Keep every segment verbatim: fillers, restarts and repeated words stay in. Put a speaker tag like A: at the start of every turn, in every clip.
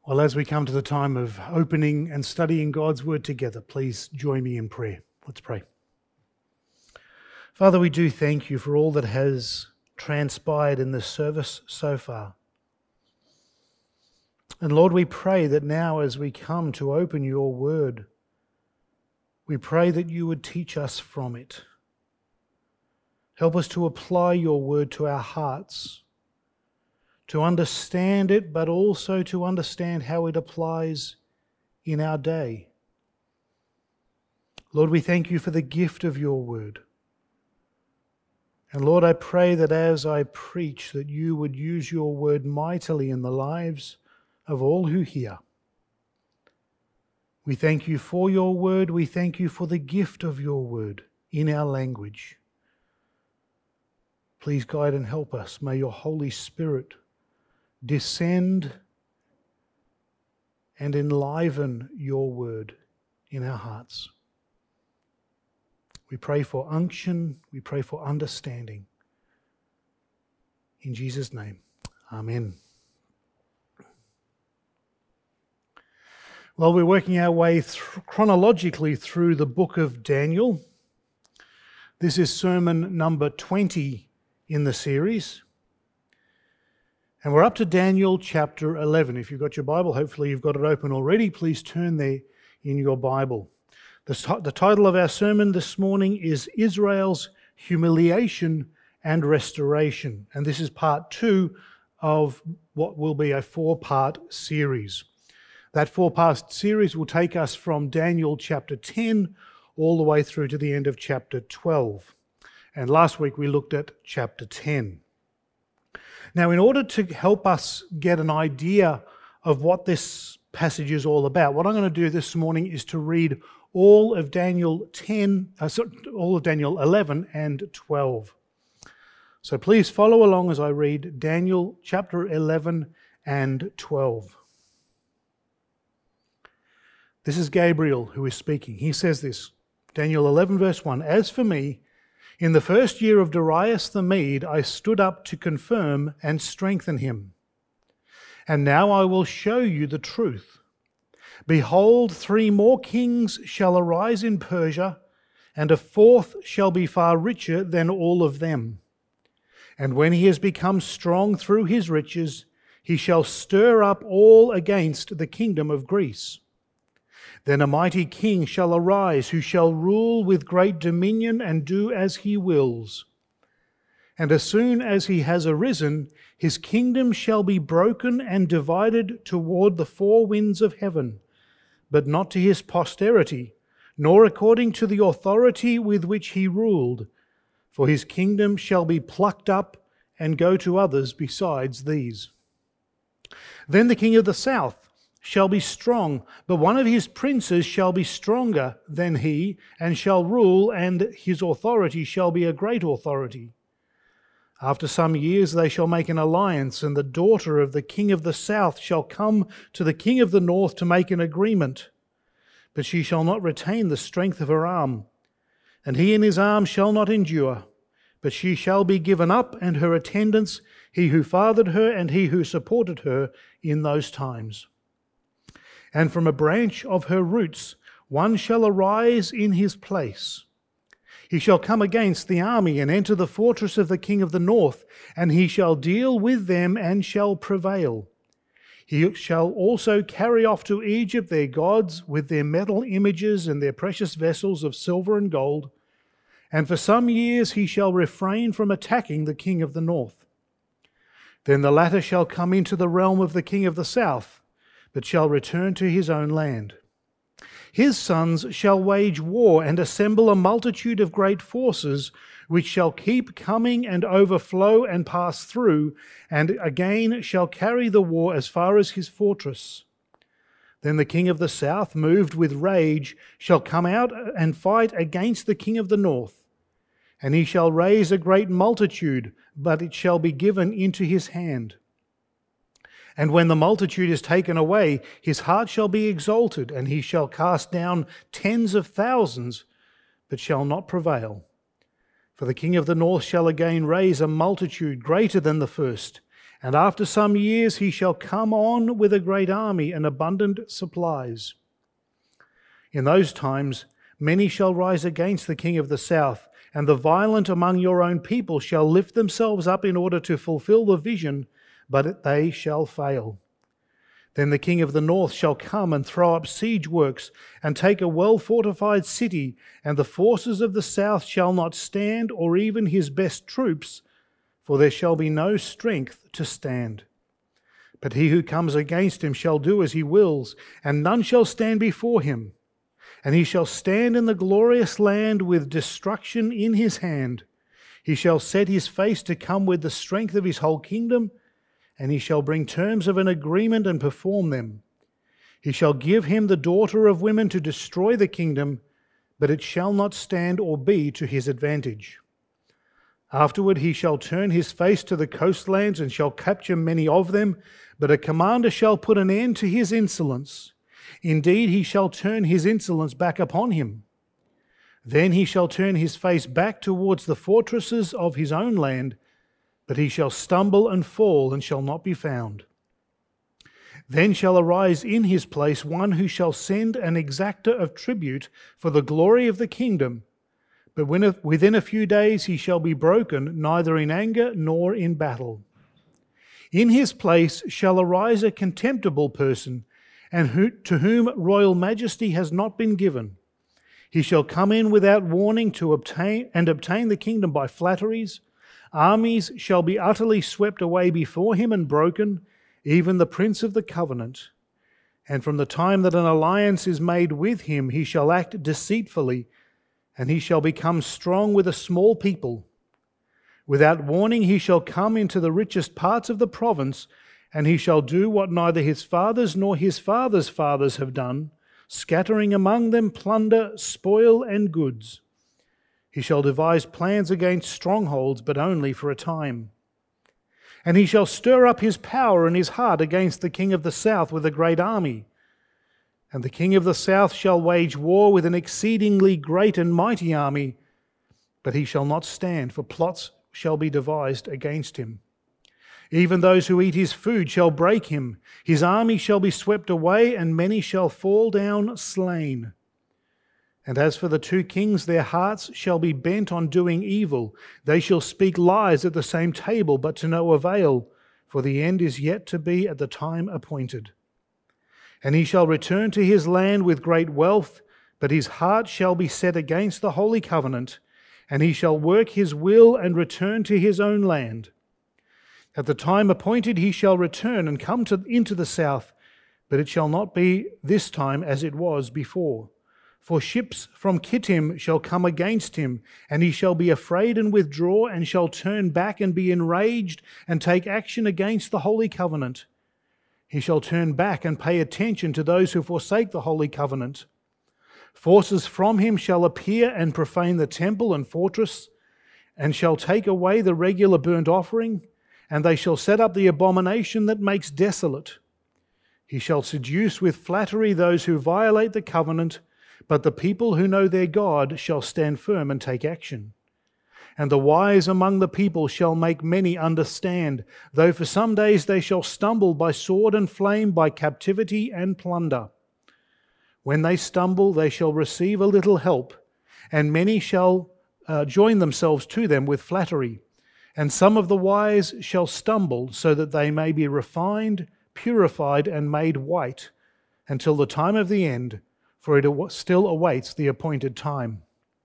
A: Well, as we come to the time of opening and studying God's Word together, please join me in prayer. Let's pray. Father, we do thank you for all that has transpired in this service so far. And Lord, we pray that now as we come to open your Word, we pray that you would teach us from it. Help us to apply your Word to our hearts, to understand it, but also to understand how it applies in our day. Lord, we thank you for the gift of your word. And Lord, I pray that as I preach, that you would use your word mightily in the lives of all who hear. We thank you for your word. We thank you for the gift of your word in our language. Please guide and help us. May your Holy Spirit descend and enliven your word in our hearts. We pray for unction, we pray for understanding. In Jesus' name, amen. Well, we're working our way th- chronologically through the book of Daniel. This is sermon number twenty in the series. And we're up to Daniel chapter eleven. If you've got your Bible, hopefully you've got it open already. Please turn there in your Bible. The, the title of our sermon this morning is Israel's Humiliation and Restoration. And this is part two of what will be a four-part series. That four-part series will take us from Daniel chapter ten all the way through to the end of chapter twelve. And last week we looked at chapter ten. Now, in order to help us get an idea of what this passage is all about, what I'm going to do this morning is to read all of Daniel ten, uh, sorry, all of Daniel eleven and twelve. So please follow along as I read Daniel chapter eleven and twelve. This is Gabriel who is speaking. He says this, Daniel eleven verse one, "As for me, in the first year of Darius the Mede, I stood up to confirm and strengthen him. And now I will show you the truth. Behold, three more kings shall arise in Persia, and a fourth shall be far richer than all of them. And when he has become strong through his riches, he shall stir up all against the kingdom of Greece. Then a mighty king shall arise, who shall rule with great dominion and do as he wills. And as soon as he has arisen, his kingdom shall be broken and divided toward the four winds of heaven, but not to his posterity, nor according to the authority with which he ruled. For his kingdom shall be plucked up and go to others besides these. Then the king of the south shall be strong, but one of his princes shall be stronger than he, and shall rule, and his authority shall be a great authority. After some years they shall make an alliance, and the daughter of the king of the south shall come to the king of the north to make an agreement. But she shall not retain the strength of her arm, and he in his arm shall not endure. But she shall be given up, and her attendants, he who fathered her and he who supported her in those times. And from a branch of her roots one shall arise in his place. He shall come against the army and enter the fortress of the king of the north, and he shall deal with them and shall prevail. He shall also carry off to Egypt their gods with their metal images and their precious vessels of silver and gold. And for some years he shall refrain from attacking the king of the north. Then the latter shall come into the realm of the king of the south, but shall return to his own land. His sons shall wage war and assemble a multitude of great forces, which shall keep coming and overflow and pass through, and again shall carry the war as far as his fortress. Then the king of the south, moved with rage, shall come out and fight against the king of the north. And he shall raise a great multitude, but it shall be given into his hand. And when the multitude is taken away, his heart shall be exalted, and he shall cast down tens of thousands, but shall not prevail. For the king of the north shall again raise a multitude greater than the first, And after some years he shall come on with a great army and abundant supplies. In those times many shall rise against the king of the south, and the violent among your own people shall lift themselves up in order to fulfill the vision, but they shall fail. Then the king of the north shall come and throw up siege works and take a well-fortified city, and the forces of the south shall not stand, or even his best troops, for there shall be no strength to stand. But he who comes against him shall do as he wills, and none shall stand before him. And he shall stand in the glorious land with destruction in his hand. He shall set his face to come with the strength of his whole kingdom, and he shall bring terms of an agreement and perform them. He shall give him the daughter of women to destroy the kingdom, but it shall not stand or be to his advantage. Afterward he shall turn his face to the coastlands and shall capture many of them, but a commander shall put an end to his insolence. Indeed, he shall turn his insolence back upon him. Then he shall turn his face back towards the fortresses of his own land, but he shall stumble and fall and shall not be found. Then shall arise in his place one who shall send an exactor of tribute for the glory of the kingdom, but when within a few days he shall be broken, neither in anger nor in battle. In his place shall arise a contemptible person, and who, to whom royal majesty has not been given. He shall come in without warning to obtain and obtain the kingdom by flatteries. Armies shall be utterly swept away before him and broken, even the prince of the covenant. And from the time that an alliance is made with him, he shall act deceitfully, and he shall become strong with a small people. Without warning he shall come into the richest parts of the province, and he shall do what neither his fathers nor his fathers' fathers have done, scattering among them plunder, spoil, and goods. He shall devise plans against strongholds, but only for a time. And he shall stir up his power and his heart against the king of the south with a great army. And the king of the south shall wage war with an exceedingly great and mighty army, but he shall not stand, for plots shall be devised against him. Even those who eat his food shall break him. His army shall be swept away, and many shall fall down slain. And as for the two kings, their hearts shall be bent on doing evil. They shall speak lies at the same table, but to no avail, for the end is yet to be at the time appointed. And he shall return to his land with great wealth, but his heart shall be set against the holy covenant, and he shall work his will and return to his own land. At the time appointed he shall return and come to, into the south, but it shall not be this time as it was before. For ships from Kittim shall come against him, and he shall be afraid and withdraw, and shall turn back and be enraged, and take action against the holy covenant. He shall turn back and pay attention to those who forsake the holy covenant. Forces from him shall appear and profane the temple and fortress, and shall take away the regular burnt offering, and they shall set up the abomination that makes desolate. He shall seduce with flattery those who violate the covenant, but the people who know their God shall stand firm and take action. And the wise among the people shall make many understand, though for some days they shall stumble by sword and flame, by captivity and plunder. When they stumble, they shall receive a little help, and many shall uh, join themselves to them with flattery. And some of the wise shall stumble, so that they may be refined, purified, and made white, until the time of the end, for it still awaits the appointed time.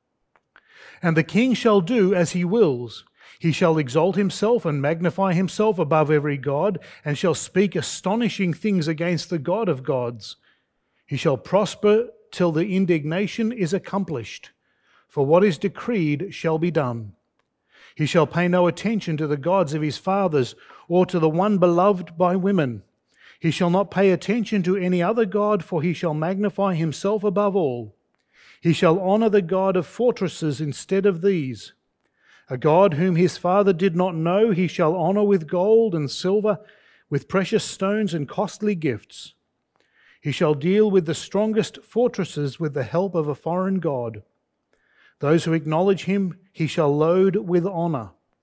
A: And the king shall do as he wills. He shall exalt himself and magnify himself above every god, and shall speak astonishing things against the God of gods. He shall prosper till the indignation is accomplished, for what is decreed shall be done. He shall pay no attention to the gods of his fathers, or to the one beloved by women. He shall not pay attention to any other god, for he shall magnify himself above all. He shall honor the God of fortresses instead of these. A God whom his father did not know, he shall honor with gold and silver, with precious stones and costly gifts. He shall deal with the strongest fortresses with the help of a foreign god. Those who acknowledge him, he shall load with honor.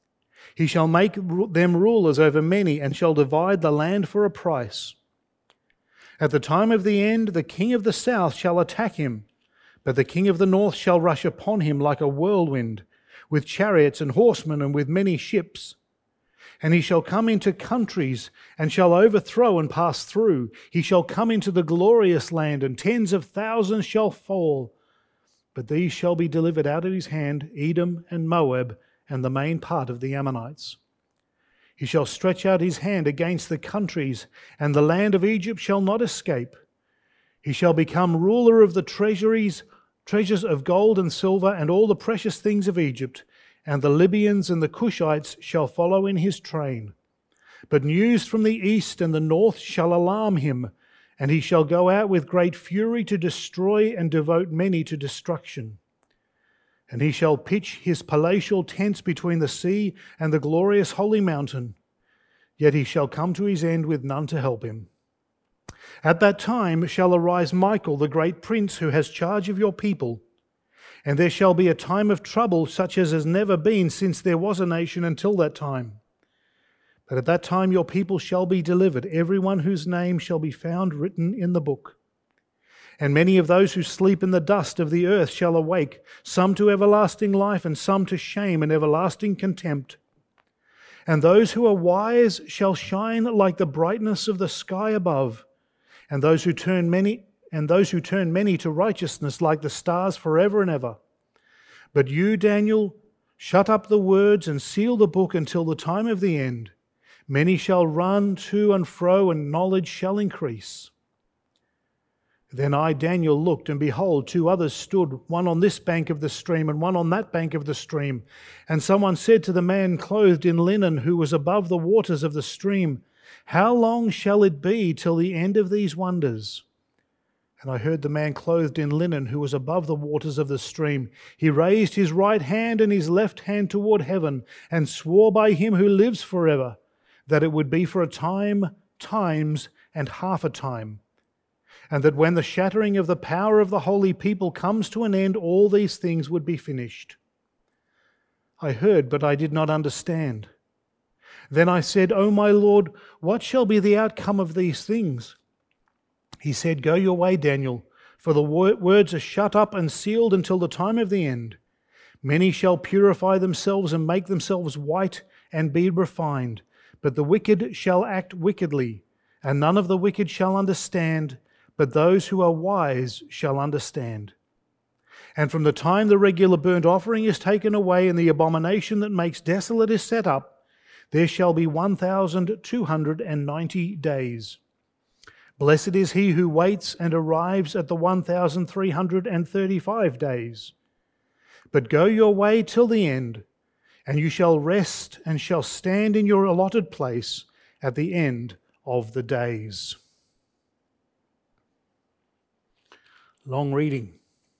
A: He shall make them rulers over many, and shall divide the land for a price. At the time of the end, the king of the south shall attack him, but the king of the north shall rush upon him like a whirlwind, with chariots and horsemen and with many ships. And he shall come into countries, and shall overthrow and pass through. He shall come into the glorious land, and tens of thousands shall fall. But these shall be delivered out of his hand, Edom and Moab, and the main part of the Ammonites. He shall stretch out his hand against the countries, and the land of Egypt shall not escape. He shall become ruler of the treasuries, treasures of gold and silver, and all the precious things of Egypt, and the Libyans and the Cushites shall follow in his train. But news from the east and the north shall alarm him, and he shall go out with great fury to destroy and devote many to destruction. And he shall pitch his palatial tents between the sea and the glorious holy mountain, yet he shall come to his end with none to help him. At that time shall arise Michael, the great prince, who has charge of your people. And there shall be a time of trouble such as has never been since there was a nation until that time. But at that time your people shall be delivered, everyone whose name shall be found written in the book. And many of those who sleep in the dust of the earth shall awake, some to everlasting life, and some to shame and everlasting contempt. And those who are wise shall shine like the brightness of the sky above, and those who turn many and those who turn many to righteousness like the stars forever and ever. But you, Daniel, shut up the words and seal the book until the time of the end. Many shall run to and fro, and knowledge shall increase. Then I, Daniel, looked, and behold, two others stood, one on this bank of the stream and one on that bank of the stream. And someone said to the man clothed in linen who was above the waters of the stream, "How long shall it be till the end of these wonders?" And I heard the man clothed in linen who was above the waters of the stream. He raised his right hand and his left hand toward heaven, and swore by him who lives forever, that it would be for a time, times, and half a time. And that when the shattering of the power of the holy people comes to an end, all these things would be finished. I heard, but I did not understand. Then I said, "O my Lord, what shall be the outcome of these things?" He said, "Go your way, Daniel, for the words are shut up and sealed until the time of the end. Many shall purify themselves and make themselves white and be refined, but the wicked shall act wickedly, and none of the wicked shall understand, but those who are wise shall understand. And from the time the regular burnt offering is taken away and the abomination that makes desolate is set up, there shall be one thousand two hundred ninety days. Blessed is he who waits and arrives at the one thousand three hundred thirty-five days. But go your way till the end, and you shall rest and shall stand in your allotted place at the end of the days." Long reading.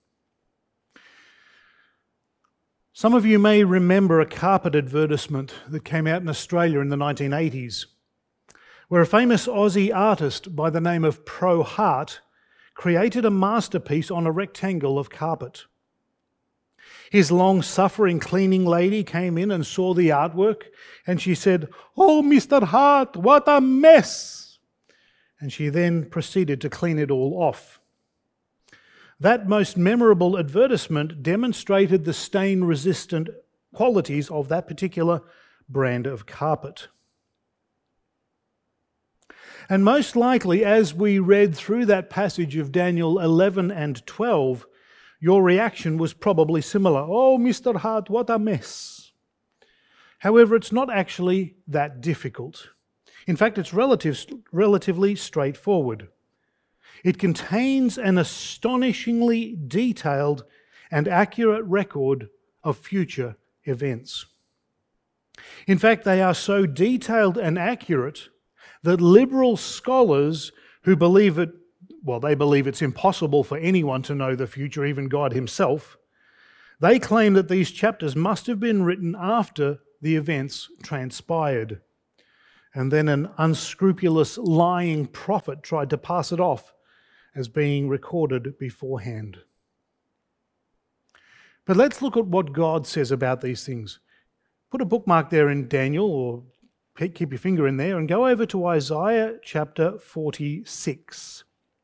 A: Some of you may remember a carpet advertisement that came out in Australia in the nineteen eighties, where a famous Aussie artist by the name of Pro Hart created a masterpiece on a rectangle of carpet. His long-suffering cleaning lady came in and saw the artwork, and she said, "Oh, Mister Hart, what a mess!" And she then proceeded to clean it all off. That most memorable advertisement demonstrated the stain-resistant qualities of that particular brand of carpet. And most likely, as we read through that passage of Daniel eleven and twelve, your reaction was probably similar. "Oh, Mister Hart, what a mess." However, it's not actually that difficult. In fact, it's relative, relatively straightforward. It contains an astonishingly detailed and accurate record of future events. In fact, they are so detailed and accurate that liberal scholars who believe it, well, they believe it's impossible for anyone to know the future, even God himself, they claim that these chapters must have been written after the events transpired. And then an unscrupulous lying prophet tried to pass it off as being recorded beforehand. But let's look at what God says about these things. Put a bookmark there in Daniel, or keep your finger in there, and go over to Isaiah chapter forty-six.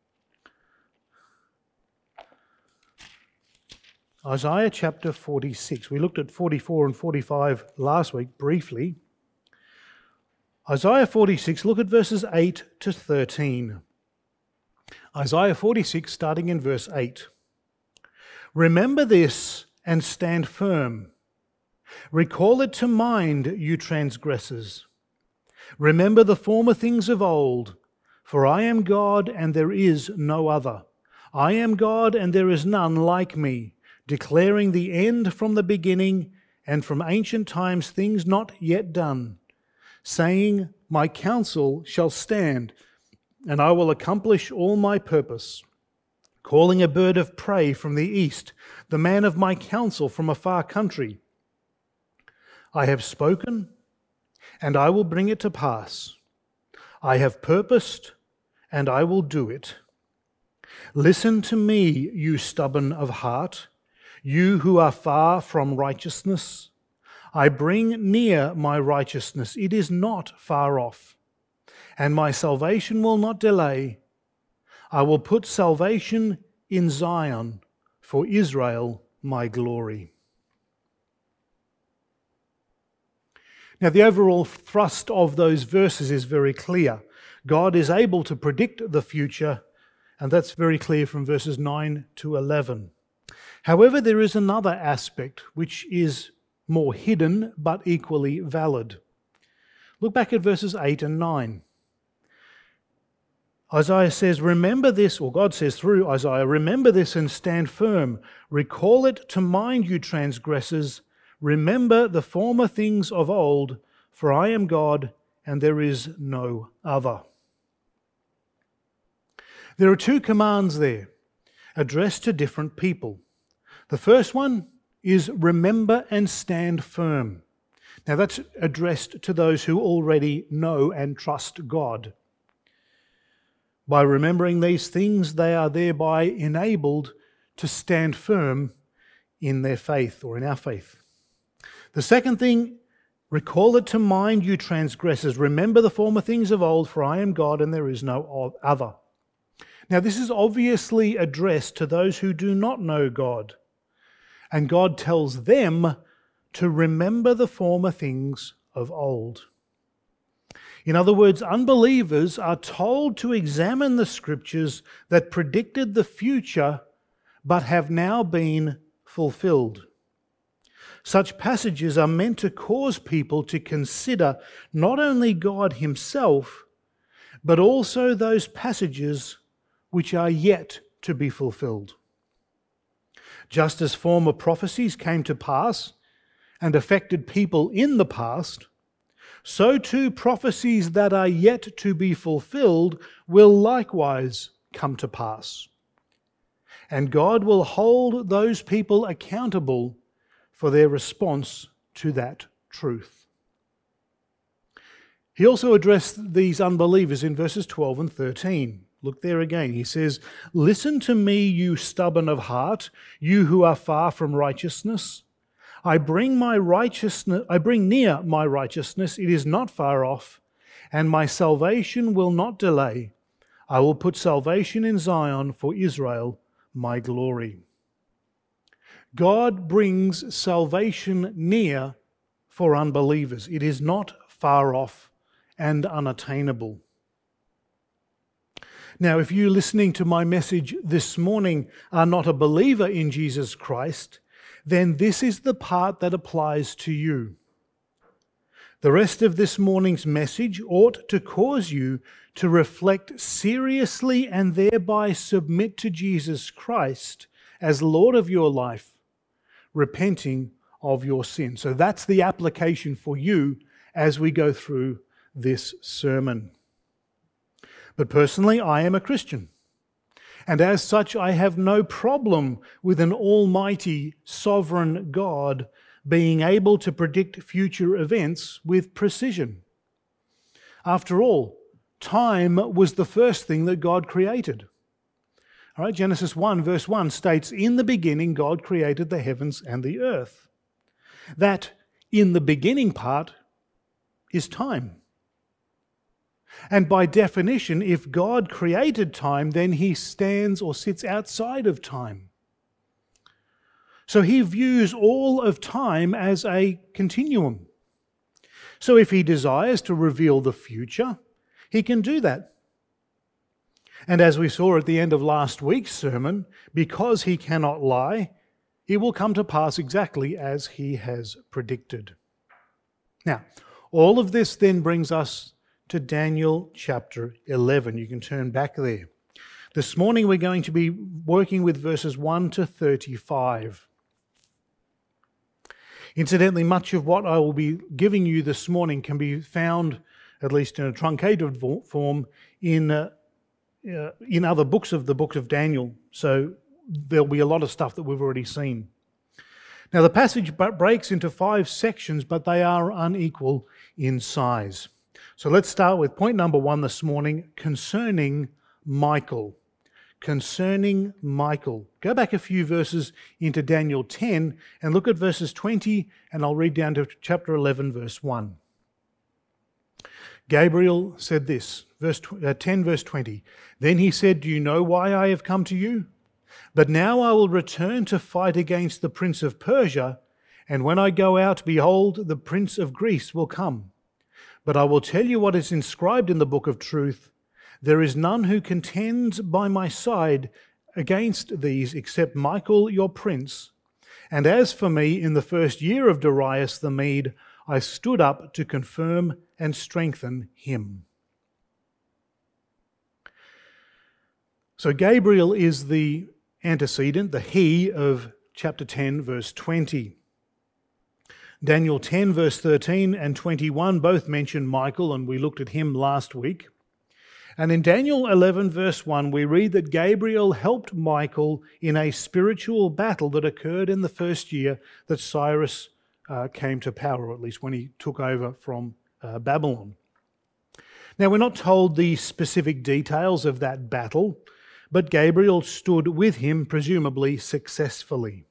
A: Isaiah chapter forty-six. We looked at forty-four and forty-five last week briefly. Isaiah forty-six, look at verses eight to thirteen. Isaiah forty-six, starting in verse eight. Remember this and stand firm. Recall it to mind, you transgressors. Remember the former things of old, for I am God and there is no other. I am God and there is none like me, declaring the end from the beginning and from ancient times things not yet done, saying, my counsel shall stand, and I will accomplish all my purpose. Calling a bird of prey from the east, the man of my counsel from a far country. I have spoken, and I will bring it to pass. I have purposed, and I will do it. Listen to me, you stubborn of heart, you who are far from righteousness. I bring near my righteousness, it is not far off, and my salvation will not delay. I will put salvation in Zion, for Israel my glory. Now, the overall thrust of those verses is very clear. God is able to predict the future, and that's very clear from verses nine to eleven. However, there is another aspect which is more hidden but equally valid. Look back at verses eight and nine. Isaiah says, remember this, or God says through Isaiah, remember this and stand firm. Recall it to mind, you transgressors. Remember the former things of old, for I am God and there is no other. There are two commands there, addressed to different people. The first one is remember and stand firm. Now that's addressed to those who already know and trust God. By remembering these things, they are thereby enabled to stand firm in their faith, or in our faith. The second thing, recall it to mind, you transgressors. Remember the former things of old, for I am God and there is no other. Now this is obviously addressed to those who do not know God. And God tells them to remember the former things of old. In other words, unbelievers are told to examine the scriptures that predicted the future but have now been fulfilled. Such passages are meant to cause people to consider not only God himself, but also those passages which are yet to be fulfilled. Just as former prophecies came to pass and affected people in the past, so too prophecies that are yet to be fulfilled will likewise come to pass. And God will hold those people accountable for their response to that truth. He also addressed these unbelievers in verses twelve and thirteen. Look there again. He says, listen to me, you stubborn of heart, you who are far from righteousness. I bring my righteousness, I bring near my righteousness, it is not far off, and my salvation will not delay. I will put salvation in Zion, for Israel my glory. God brings salvation near for unbelievers. It is not far off and unattainable. Now, if you listening to my message this morning are not a believer in Jesus Christ, then this is the part that applies to you. The rest of this morning's message ought to cause you to reflect seriously and thereby submit to Jesus Christ as Lord of your life, repenting of your sin. So that's the application for you as we go through this sermon. But personally, I am a Christian. And as such, I have no problem with an almighty, sovereign God being able to predict future events with precision. After all, time was the first thing that God created. All right, Genesis one verse one states, in the beginning God created the heavens and the earth. That in the beginning part is time. And by definition, if God created time, then he stands or sits outside of time. So he views all of time as a continuum. So if he desires to reveal the future, he can do that. And as we saw at the end of last week's sermon, because he cannot lie, it will come to pass exactly as he has predicted. Now, all of this then brings us to Daniel chapter eleven. You can turn back there. This morning we're going to be working with verses one to thirty-five. Incidentally, much of what I will be giving you this morning can be found, at least in a truncated form, in uh, uh, in other books of the book of Daniel. So there'll be a lot of stuff that we've already seen. Now the passage breaks into five sections, but they are unequal in size. So let's start with point number one this morning, concerning Michael. Concerning Michael. Go back a few verses into Daniel ten and look at verses twenty, and I'll read down to chapter eleven, verse one. Gabriel said this, verse ten, verse twenty. Then he said, "Do you know why I have come to you? But now I will return to fight against the prince of Persia, and when I go out, behold, the prince of Greece will come. But I will tell you what is inscribed in the book of truth. There is none who contends by my side against these except Michael your prince. And as for me, in the first year of Darius the Mede, I stood up to confirm and strengthen him." So Gabriel is the antecedent, the he of chapter ten, verse twenty. Daniel ten, verse thirteen and twenty-one both mention Michael, and we looked at him last week. And in Daniel eleven, verse one, we read that Gabriel helped Michael in a spiritual battle that occurred in the first year that Cyrus uh, came to power, or at least when he took over from uh, Babylon. Now, we're not told the specific details of that battle, but Gabriel stood with him, presumably successfully.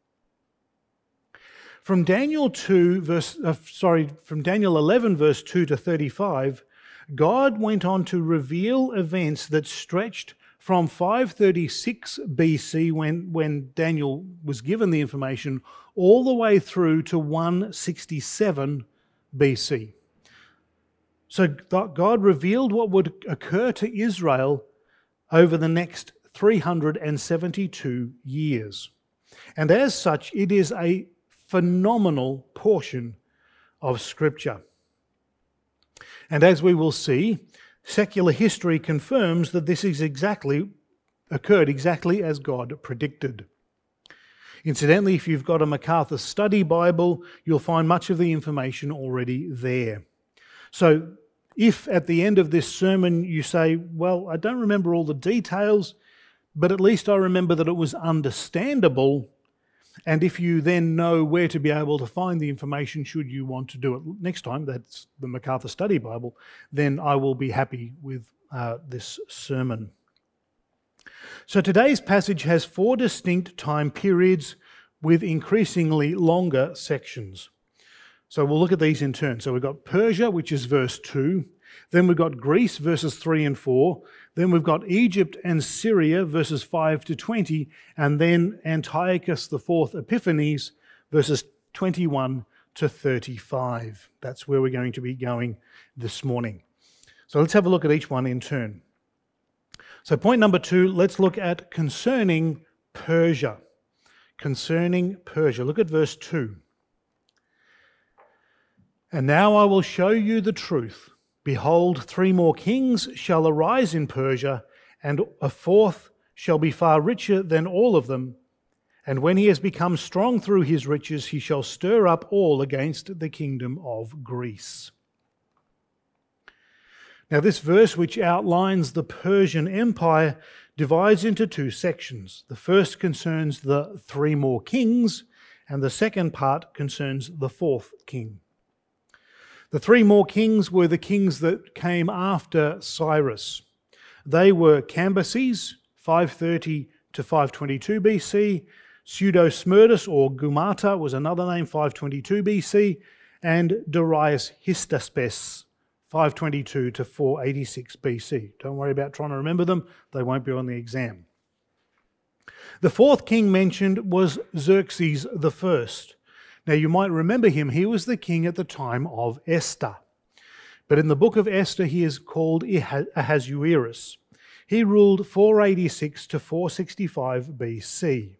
A: From Daniel two, verse uh, sorry, from Daniel eleven, verse two to thirty-five, God went on to reveal events that stretched from five thirty-six B C, when, when Daniel was given the information, all the way through to one sixty-seven B C. So God revealed what would occur to Israel over the next three hundred seventy-two years. And as such, it is a phenomenal portion of Scripture. And as we will see, secular history confirms that this is exactly occurred exactly as God predicted. Incidentally, if you've got a MacArthur Study Bible, you'll find much of the information already there. So if at the end of this sermon you say, well, I don't remember all the details, but at least I remember that it was understandable, and if you then know where to be able to find the information should you want to do it next time, that's the MacArthur Study Bible, then I will be happy with uh, this sermon. So today's passage has four distinct time periods with increasingly longer sections. So we'll look at these in turn. So we've got Persia, which is verse two. Then we've got Greece, verses three and four. Then we've got Egypt and Syria, verses five to twenty. And then Antiochus the Fourth Epiphanes, verses twenty-one to thirty-five. That's where we're going to be going this morning. So let's have a look at each one in turn. So point number two, let's look at concerning Persia. Concerning Persia. Look at verse two. "And now I will show you the truth. Behold, three more kings shall arise in Persia, and a fourth shall be far richer than all of them. And when he has become strong through his riches, he shall stir up all against the kingdom of Greece." Now this verse, which outlines the Persian Empire, divides into two sections. The first concerns the three more kings, and the second part concerns the fourth king. The three more kings were the kings that came after Cyrus. They were Cambyses, five thirty to five twenty-two B C, Pseudo-Smerdis or Gumata was another name, five twenty-two B C, and Darius Hystaspes, five twenty-two to four eighty-six B C. Don't worry about trying to remember them, they won't be on the exam. The fourth king mentioned was Xerxes the First. Now you might remember him, he was the king at the time of Esther. But in the book of Esther he is called Ahasuerus. He ruled four eighty-six to four sixty-five B C.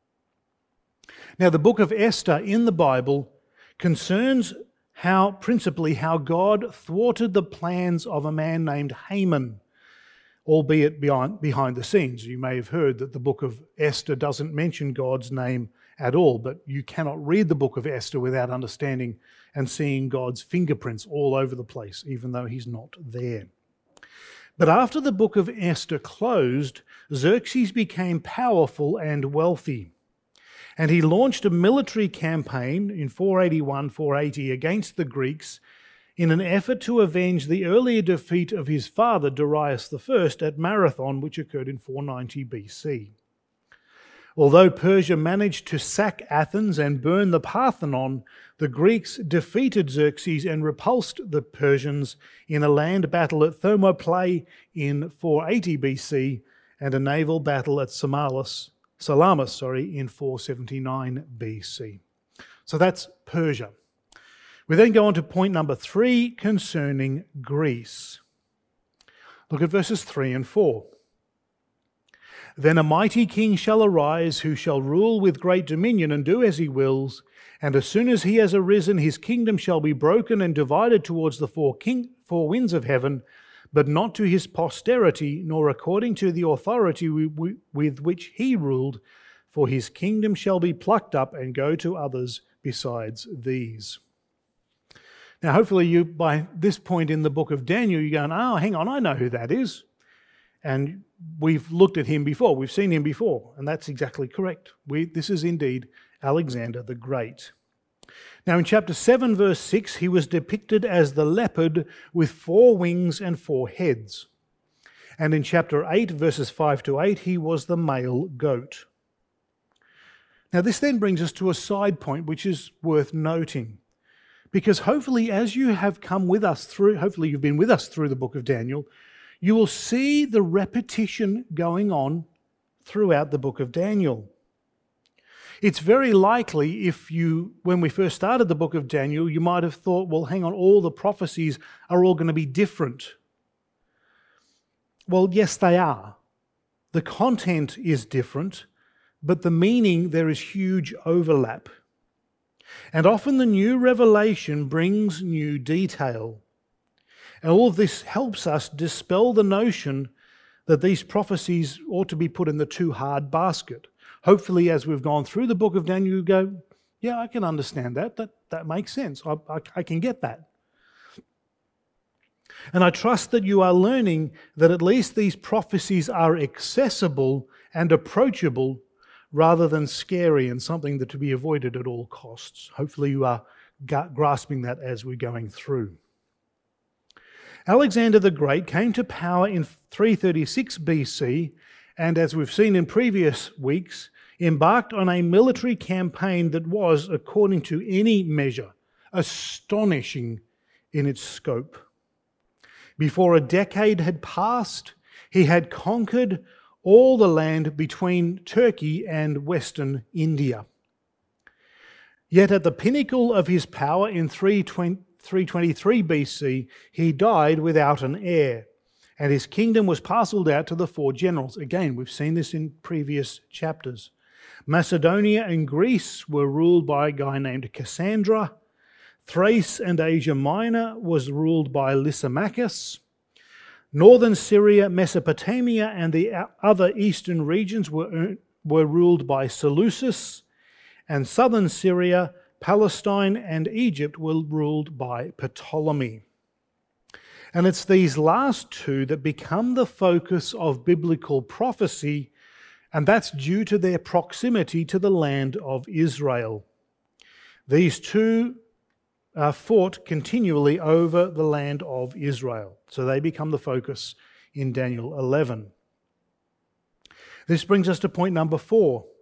A: Now the book of Esther in the Bible concerns how, principally, how God thwarted the plans of a man named Haman, albeit behind, behind the scenes. You may have heard that the book of Esther doesn't mention God's name at all, but you cannot read the book of Esther without understanding and seeing God's fingerprints all over the place, even though he's not there. But after the book of Esther closed, Xerxes became powerful and wealthy. And he launched a military campaign in four eighty-one four eighty against the Greeks in an effort to avenge the earlier defeat of his father, Darius the First, at Marathon, which occurred in four ninety B C. Although Persia managed to sack Athens and burn the Parthenon, the Greeks defeated Xerxes and repulsed the Persians in a land battle at Thermopylae in four eighty B C and a naval battle at Salamis, Salamis sorry, in four seventy-nine B C. So that's Persia. We then go on to point number three concerning Greece. Look at verses three and four. Then a mighty king shall arise, who shall rule with great dominion and do as he wills. And as soon as he has arisen, his kingdom shall be broken and divided towards the four, king, four winds of heaven, but not to his posterity, nor according to the authority with which he ruled, for his kingdom shall be plucked up and go to others besides these. Now, hopefully you, by this point in the book of Daniel, you're going, oh, hang on, I know who that is. And we've looked at him before, we've seen him before, and that's exactly correct. We, this is indeed Alexander the Great. Now in chapter seven verse six, he was depicted as the leopard with four wings and four heads. And in chapter eight verses five to eight, he was the male goat. Now this then brings us to a side point which is worth noting. Because hopefully as you have come with us through, hopefully you've been with us through the book of Daniel, you will see the repetition going on throughout the book of Daniel. It's very likely if you, when we first started the book of Daniel, you might have thought, well, hang on, all the prophecies are all going to be different. Well, yes, they are. The content is different, but the meaning, there is huge overlap. And often the new revelation brings new detail. And all of this helps us dispel the notion that these prophecies ought to be put in the too hard basket. Hopefully, as we've gone through the book of Daniel, you go, yeah, I can understand that. That, that makes sense. I, I, I can get that. And I trust that you are learning that at least these prophecies are accessible and approachable rather than scary and something that to be avoided at all costs. Hopefully you are grasping that as we're going through. Alexander the Great came to power in three thirty-six B C and, as we've seen in previous weeks, embarked on a military campaign that was, according to any measure, astonishing in its scope. Before a decade had passed, he had conquered all the land between Turkey and Western India. Yet at the pinnacle of his power in three twenty-three B C, he died without an heir, and his kingdom was parcelled out to the four generals. Again, we've seen this in previous chapters. Macedonia and Greece were ruled by a guy named Cassandra. Thrace and Asia Minor was ruled by Lysimachus. Northern Syria, Mesopotamia, and the other eastern regions were, were ruled by Seleucus. And southern Syria, Palestine, and Egypt were ruled by Ptolemy. And it's these last two that become the focus of biblical prophecy, and that's due to their proximity to the land of Israel. These two uh, fought continually over the land of Israel, so they become the focus in Daniel eleven. This brings us to point number four,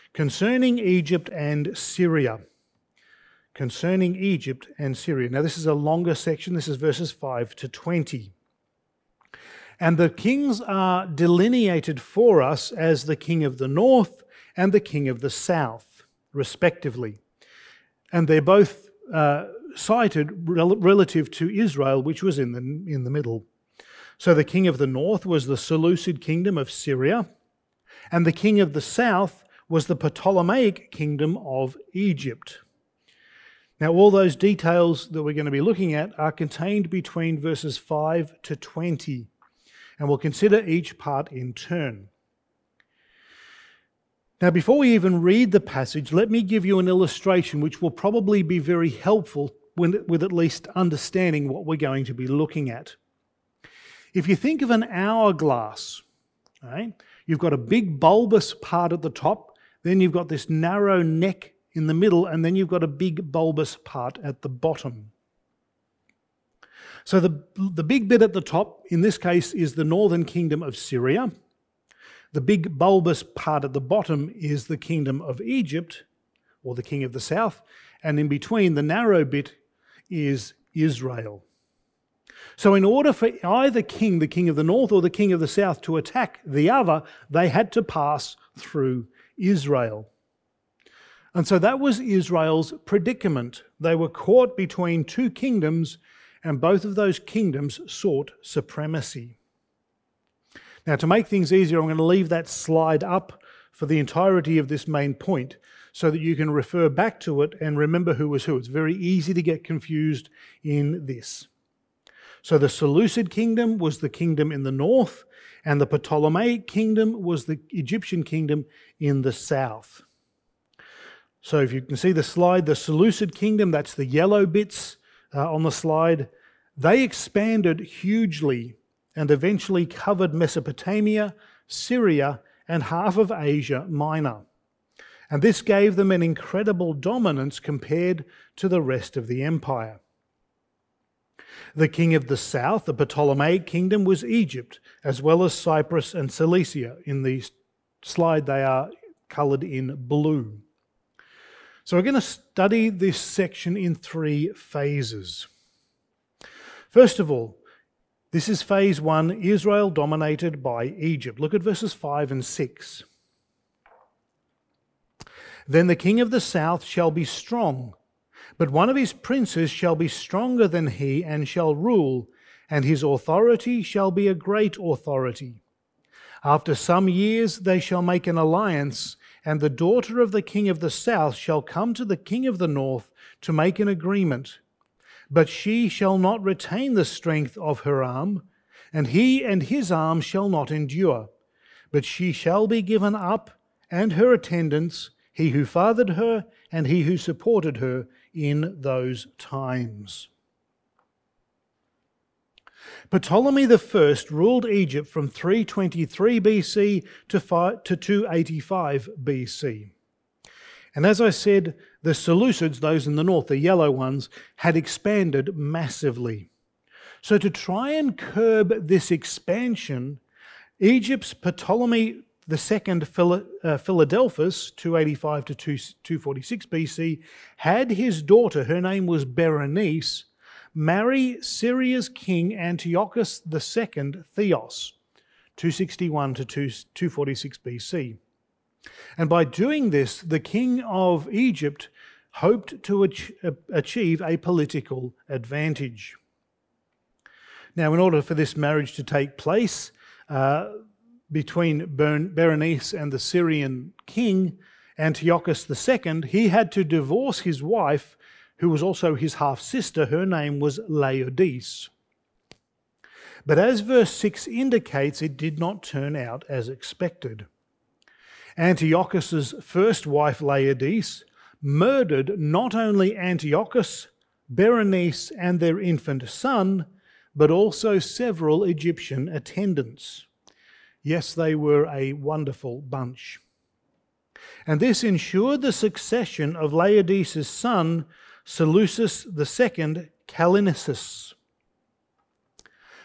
A: concerning Egypt and Syria. Concerning Egypt and Syria. Now this is a longer section. This is verses five to twenty. And the kings are delineated for us as the king of the north and the king of the south, respectively. And they're both uh, cited rel- relative to Israel, which was in the, in the middle. So the king of the north was the Seleucid kingdom of Syria, and the king of the south was the Ptolemaic kingdom of Egypt. Now, all those details that we're going to be looking at are contained between verses five to twenty, and we'll consider each part in turn. Now, before we even read the passage, let me give you an illustration which will probably be very helpful when, with at least understanding what we're going to be looking at. If you think of an hourglass, right, you've got a big bulbous part at the top, then you've got this narrow neck in the middle, and then you've got a big bulbous part at the bottom. So the, the big bit at the top, in this case, is the northern kingdom of Syria. The big bulbous part at the bottom is the kingdom of Egypt, or the king of the south, and in between, the narrow bit is Israel. So in order for either king, the king of the north or the king of the south, to attack the other, they had to pass through Israel. And so that was Israel's predicament. They were caught between two kingdoms, and both of those kingdoms sought supremacy. Now, to make things easier, I'm going to leave that slide up for the entirety of this main point so that you can refer back to it and remember who was who. It's very easy to get confused in this. So the Seleucid kingdom was the kingdom in the north, and the Ptolemaic kingdom was the Egyptian kingdom in the south. So if you can see the slide, the Seleucid kingdom, that's the yellow bits uh, on the slide, they expanded hugely and eventually covered Mesopotamia, Syria, and half of Asia Minor. And this gave them an incredible dominance compared to the rest of the empire. The king of the south, the Ptolemaic kingdom, was Egypt, as well as Cyprus and Cilicia. In the slide, they are coloured in blue. So we're going to study this section in three phases. First of all, this is phase one, Israel dominated by Egypt. Look at verses five and six. Then the king of the south shall be strong, but one of his princes shall be stronger than he and shall rule, and his authority shall be a great authority. After some years they shall make an alliance, and the daughter of the king of the south shall come to the king of the north to make an agreement. But she shall not retain the strength of her arm, and he and his arm shall not endure. But she shall be given up, and her attendants, he who fathered her, and he who supported her in those times. Ptolemy the First ruled Egypt from three twenty-three B C to two eighty-five B C. And as I said, the Seleucids, those in the north, the yellow ones, had expanded massively. So to try and curb this expansion, Egypt's Ptolemy the Second Philadelphus, two eighty-five to two forty-six B C, had his daughter, her name was Berenice, marry Syria's king Antiochus the Second Theos, two sixty-one to two forty-six B C. And by doing this, the king of Egypt hoped to achieve a political advantage. Now, in order for this marriage to take place uh, between Berenice and the Syrian king, Antiochus the Second, he had to divorce his wife, who was also his half-sister. Her name was Laodice. But as verse six indicates, it did not turn out as expected. Antiochus's first wife, Laodice, murdered not only Antiochus, Berenice, and their infant son, but also several Egyptian attendants. Yes, they were a wonderful bunch. And this ensured the succession of Laodice's son, Seleucus the Second Callinicus.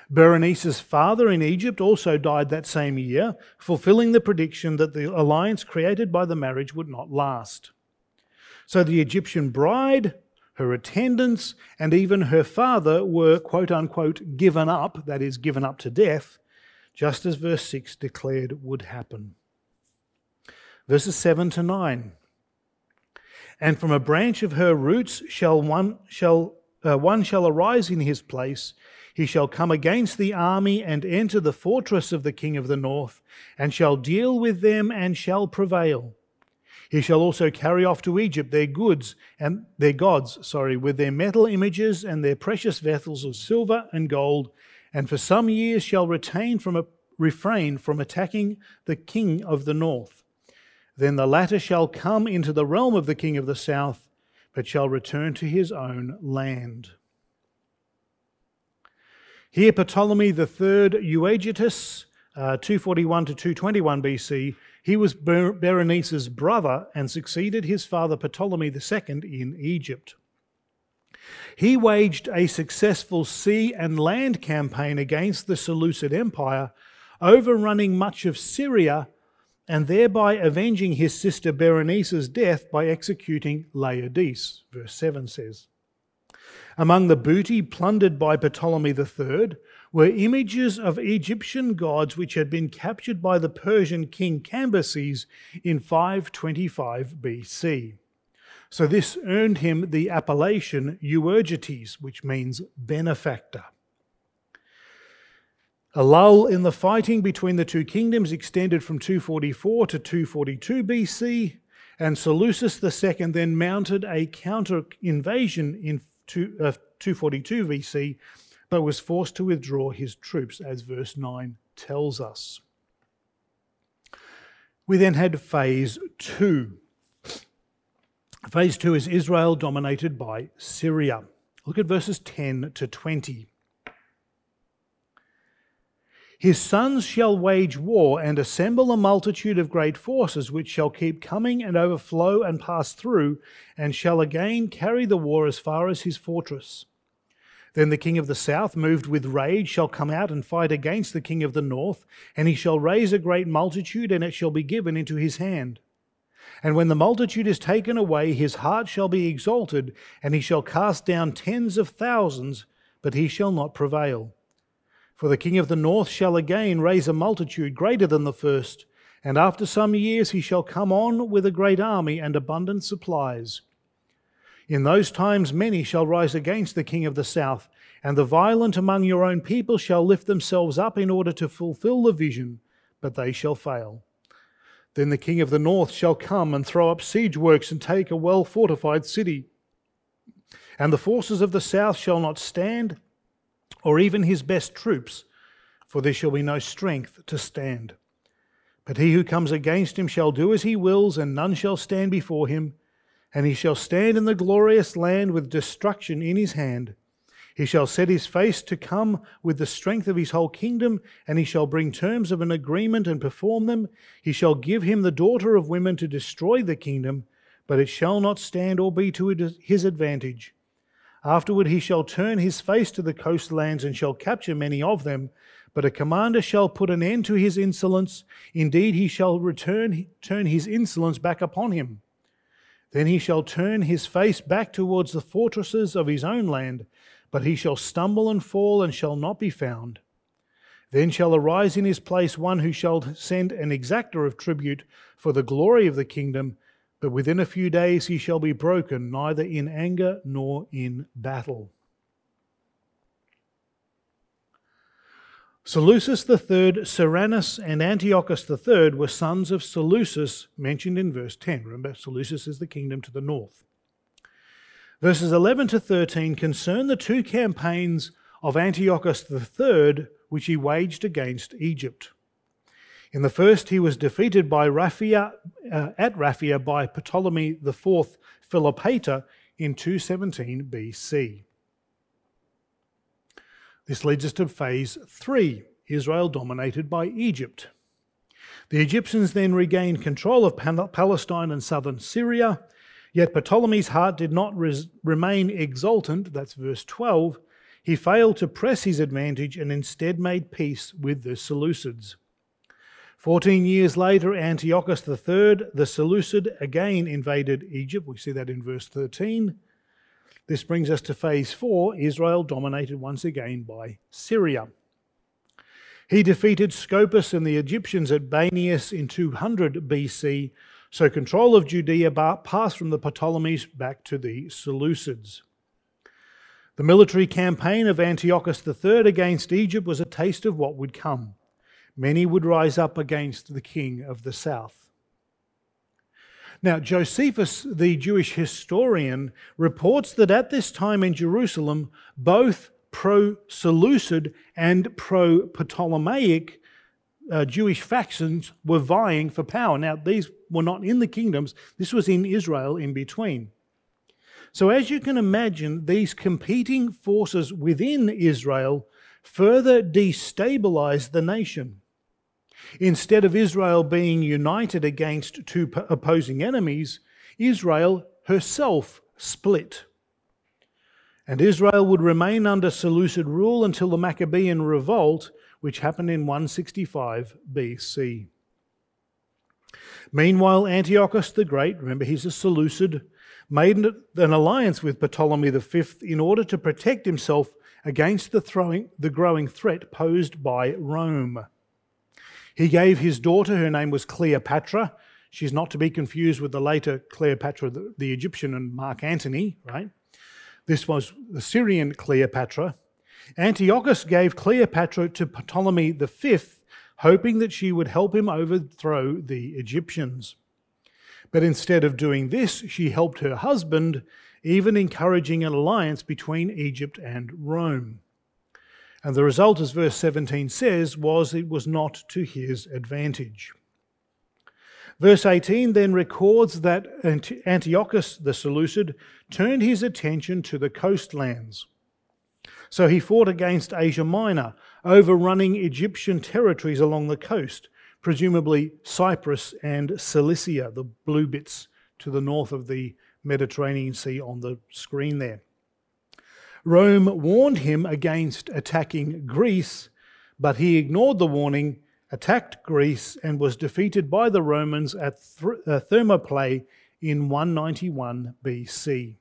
A: Berenice's father in Egypt also died that same year, fulfilling the prediction that the alliance created by the marriage would not last. So the Egyptian bride, her attendants, and even her father were quote-unquote given up, that is, given up to death, just as verse six declared would happen. Verses seven to nine. And from a branch of her roots shall one shall uh, one shall arise in his place. He shall come against the army and enter the fortress of the king of the north, and shall deal with them and shall prevail. He shall also carry off to Egypt their goods and their gods, sorry, with their metal images and their precious vessels of silver and gold, and for some years shall retain from a, refrain from attacking the king of the north. Then the latter shall come into the realm of the king of the south, but shall return to his own land. Here Ptolemy the third Euergetus, uh, two forty-one to two twenty-one B C, he was Ber- Berenice's brother and succeeded his father Ptolemy the second in Egypt. He waged a successful sea and land campaign against the Seleucid Empire, overrunning much of Syria and thereby avenging his sister Berenice's death by executing Laodice, verse seven says. Among the booty plundered by Ptolemy the third were images of Egyptian gods which had been captured by the Persian king Cambyses in five twenty-five B C. So this earned him the appellation Euergetes, which means benefactor. A lull in the fighting between the two kingdoms extended from two forty-four to two forty-two B C, and Seleucus the second then mounted a counter-invasion in two forty-two B C, but was forced to withdraw his troops, as verse nine tells us. We then had phase two. Phase two is Israel dominated by Syria. Look at verses ten to twenty. His sons shall wage war and assemble a multitude of great forces, which shall keep coming and overflow and pass through, and shall again carry the war as far as his fortress. Then the king of the south, moved with rage, shall come out and fight against the king of the north, and he shall raise a great multitude, and it shall be given into his hand. And when the multitude is taken away, his heart shall be exalted, and he shall cast down tens of thousands, but he shall not prevail. For the king of the north shall again raise a multitude greater than the first, and after some years he shall come on with a great army and abundant supplies. In those times many shall rise against the king of the south, and the violent among your own people shall lift themselves up in order to fulfill the vision, but they shall fail. Then the king of the north shall come and throw up siege works and take a well-fortified city. And the forces of the south shall not stand, or even his best troops, for there shall be no strength to stand. But he who comes against him shall do as he wills, and none shall stand before him. And he shall stand in the glorious land with destruction in his hand. He shall set his face to come with the strength of his whole kingdom, and he shall bring terms of an agreement and perform them. He shall give him the daughter of women to destroy the kingdom, but it shall not stand or be to his advantage. Afterward he shall turn his face to the coastlands and shall capture many of them, but a commander shall put an end to his insolence. Indeed, he shall return turn his insolence back upon him. Then he shall turn his face back towards the fortresses of his own land, but he shall stumble and fall and shall not be found. Then shall arise in his place one who shall send an exactor of tribute for the glory of the kingdom, but within a few days he shall be broken, neither in anger nor in battle. Seleucus the third, Cyrannus, and Antiochus the third were sons of Seleucus, mentioned in verse ten. Remember, Seleucus is the kingdom to the north. Verses eleven to thirteen concern the two campaigns of Antiochus the third, which he waged against Egypt. In the first, he was defeated by Raphia, uh, at Raphia by Ptolemy the fourth Philopator in two seventeen B C. This leads us to phase three, Israel dominated by Egypt. The Egyptians then regained control of Palestine and southern Syria, yet Ptolemy's heart did not res- remain exultant, that's verse twelve. he failed to press his advantage and instead made peace with the Seleucids. Fourteen years later, Antiochus the Third, the Seleucid, again invaded Egypt. We see that in verse thirteen. This brings us to phase four, Israel dominated once again by Syria. He defeated Scopas and the Egyptians at Banias in two hundred B C, so control of Judea passed from the Ptolemies back to the Seleucids. The military campaign of Antiochus the Third against Egypt was a taste of what would come. Many would rise up against the king of the south. Now, Josephus, the Jewish historian, reports that at this time in Jerusalem, both pro-Seleucid and pro-Ptolemaic uh, Jewish factions were vying for power. Now, these were not in the kingdoms. This was in Israel in between. So as you can imagine, these competing forces within Israel further destabilized the nation. Instead of Israel being united against two opposing enemies, Israel herself split. And Israel would remain under Seleucid rule until the Maccabean revolt, which happened in one sixty-five B C. Meanwhile, Antiochus the Great, remember he's a Seleucid, made an alliance with Ptolemy the Fifth in order to protect himself against the, throwing, the growing threat posed by Rome. He gave his daughter, her name was Cleopatra. She's not to be confused with the later Cleopatra, the, the Egyptian, and Mark Antony, right? This was the Syrian Cleopatra. Antiochus gave Cleopatra to Ptolemy the Fifth, hoping that she would help him overthrow the Egyptians. But instead of doing this, she helped her husband, even encouraging an alliance between Egypt and Rome. And the result, as verse seventeen says, was it was not to his advantage. Verse eighteen then records that Antiochus the Seleucid turned his attention to the coastlands. So he fought against Asia Minor, overrunning Egyptian territories along the coast, presumably Cyprus and Cilicia, the blue bits to the north of the Mediterranean Sea on the screen there. Rome warned him against attacking Greece, but he ignored the warning, attacked Greece, and was defeated by the Romans at Thermopylae in one ninety-one B C.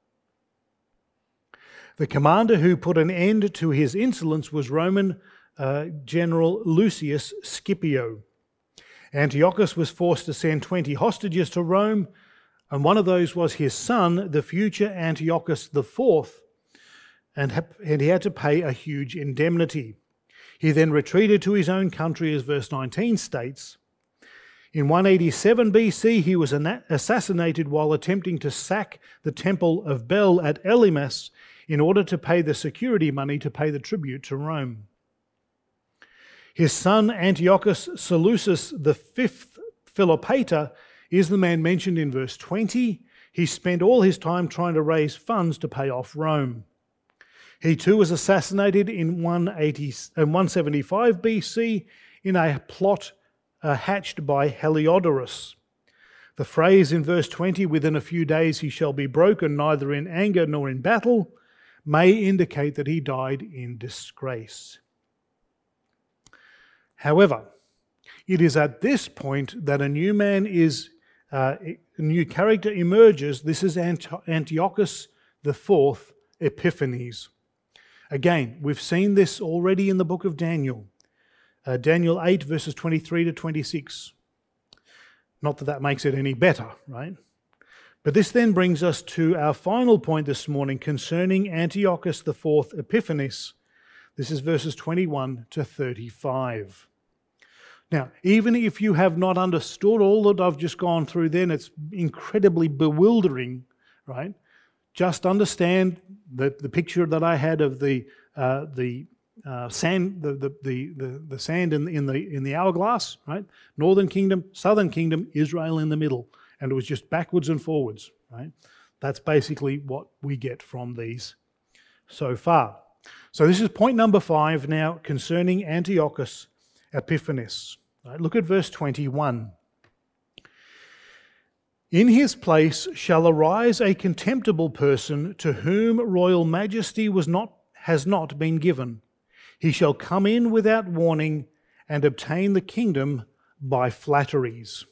A: The commander who put an end to his insolence was Roman uh, General Lucius Scipio. Antiochus was forced to send twenty hostages to Rome, and one of those was his son, the future Antiochus the Fourth, and, ha- and he had to pay a huge indemnity. He then retreated to his own country, as verse nineteen states. In one eighty-seven B C, he was assassinated while attempting to sack the temple of Bel at Elimas in order to pay the security money to pay the tribute to Rome. His son Antiochus Seleucus the Fifth Philopator is the man mentioned in verse twenty. He spent all his time trying to raise funds to pay off Rome. He too was assassinated in one seventy-five B C in a plot uh, hatched by Heliodorus. The phrase in verse twenty, "within a few days he shall be broken, neither in anger nor in battle," may indicate that he died in disgrace. However, it is at this point that a new man is, uh, a new character emerges. This is Antiochus the Fourth Epiphanes. Again, we've seen this already in the book of Daniel. Uh, Daniel eight, verses twenty-three to twenty-six. Not that that makes it any better, right? But this then brings us to our final point this morning concerning Antiochus the Fourth Epiphanes. This is verses twenty-one to thirty-five. Now, even if you have not understood all that I've just gone through then, it's incredibly bewildering, right? Just understand the, the picture that I had of the uh, the uh, sand, the the the, the, the sand in, in the in the hourglass, right? Northern kingdom, southern kingdom, Israel in the middle, and it was just backwards and forwards, right? That's basically what we get from these so far. So this is point number five now concerning Antiochus Epiphanes. Right, look at verse twenty-one. In his place shall arise a contemptible person to whom royal majesty was not has not been given. He shall come in without warning and obtain the kingdom by flatteries.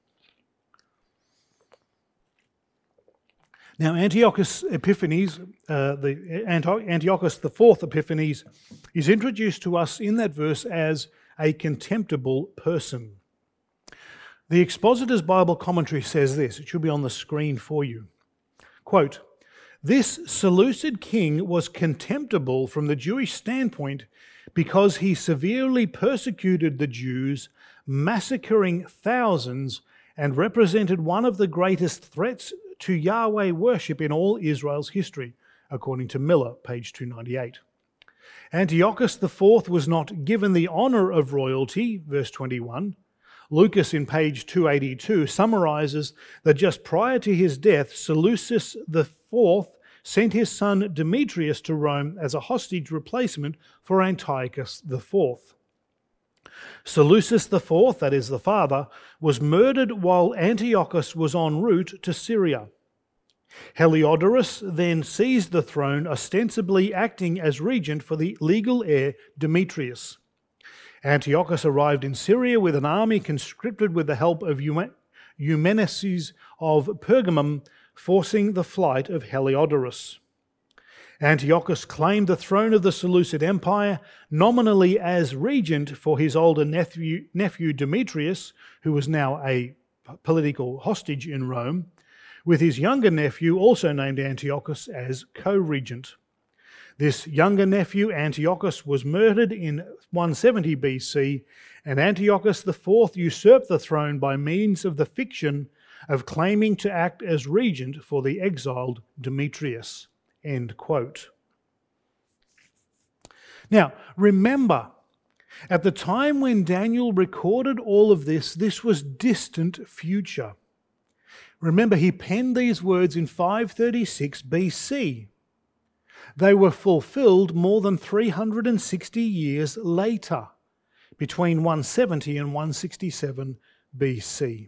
A: Now, Antiochus Epiphanes, uh, the Antiochus the fourth Epiphanes, is introduced to us in that verse as a contemptible person. The Expositor's Bible Commentary says this. It should be on the screen for you. Quote, "This Seleucid king was contemptible from the Jewish standpoint because he severely persecuted the Jews, massacring thousands, and represented one of the greatest threats to Yahweh worship in all Israel's history," according to Miller, page two ninety-eight. Antiochus the fourth was not given the honour of royalty, verse twenty-one. Lucas in page two eighty-two summarizes that just prior to his death, Seleucus the fourth sent his son Demetrius to Rome as a hostage replacement for Antiochus the fourth. Seleucus the fourth, that is the father, was murdered while Antiochus was en route to Syria. Heliodorus then seized the throne, ostensibly acting as regent for the legal heir Demetrius. Antiochus arrived in Syria with an army conscripted with the help of Eumenes of Pergamum, forcing the flight of Heliodorus. Antiochus claimed the throne of the Seleucid Empire, nominally as regent for his older nephew, nephew Demetrius, who was now a political hostage in Rome, with his younger nephew, also named Antiochus, as co-regent. This younger nephew, Antiochus, was murdered in one seventy B C, and Antiochus the fourth usurped the throne by means of the fiction of claiming to act as regent for the exiled Demetrius. End quote. Now, remember, at the time when Daniel recorded all of this, this was distant future. Remember, he penned these words in five thirty-six B C. They were fulfilled more than three hundred sixty years later, between one seventy and one sixty-seven B C.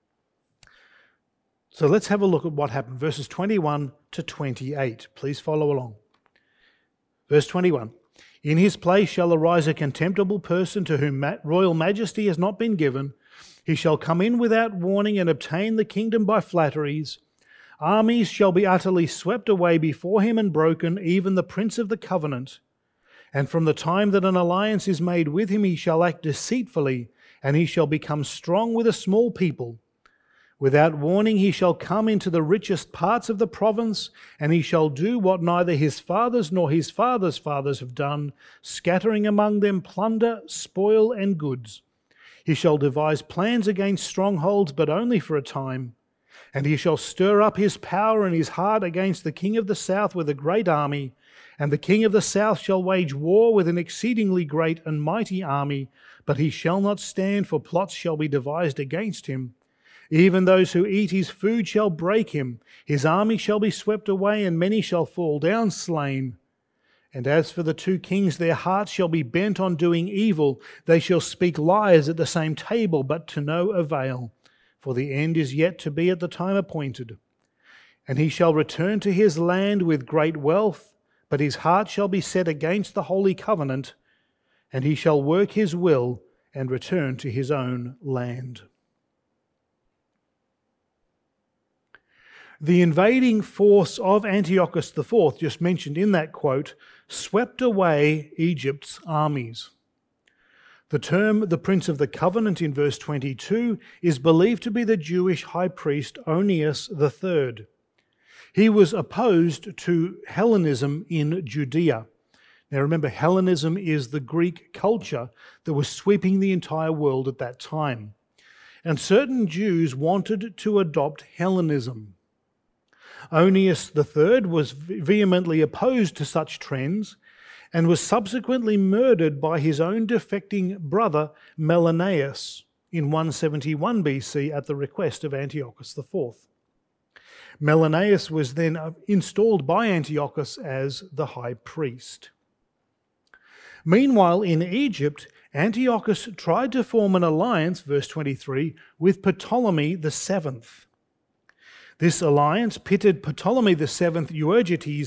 A: So let's have a look at what happened. Verses twenty-one to twenty-eight. Please follow along. Verse twenty-one. "In his place shall arise a contemptible person to whom royal majesty has not been given. He shall come in without warning and obtain the kingdom by flatteries. Armies shall be utterly swept away before him and broken, even the prince of the covenant. And from the time that an alliance is made with him, he shall act deceitfully, and he shall become strong with a small people. Without warning he shall come into the richest parts of the province, and he shall do what neither his fathers nor his fathers' fathers have done, scattering among them plunder, spoil, and goods. He shall devise plans against strongholds, but only for a time. And he shall stir up his power and his heart against the king of the south with a great army. And the king of the south shall wage war with an exceedingly great and mighty army, but he shall not stand, for plots shall be devised against him. Even those who eat his food shall break him. His army shall be swept away, and many shall fall down slain. And as for the two kings, their hearts shall be bent on doing evil. They shall speak lies at the same table, but to no avail. For the end is yet to be at the time appointed. And he shall return to his land with great wealth, but his heart shall be set against the holy covenant, and he shall work his will and return to his own land." The invading force of Antiochus the fourth, just mentioned in that quote, swept away Egypt's armies. The term the Prince of the Covenant in verse twenty-two is believed to be the Jewish high priest Onias the third. He was opposed to Hellenism in Judea. Now remember, Hellenism is the Greek culture that was sweeping the entire world at that time. And certain Jews wanted to adopt Hellenism. Onias the third was vehemently opposed to such trends and was subsequently murdered by his own defecting brother Melanias in one seventy-one B C at the request of Antiochus the fourth. Melanias was then installed by Antiochus as the high priest. Meanwhile, in Egypt, Antiochus tried to form an alliance, verse twenty-three, with Ptolemy the seventh. This alliance pitted Ptolemy the seventh Euergetes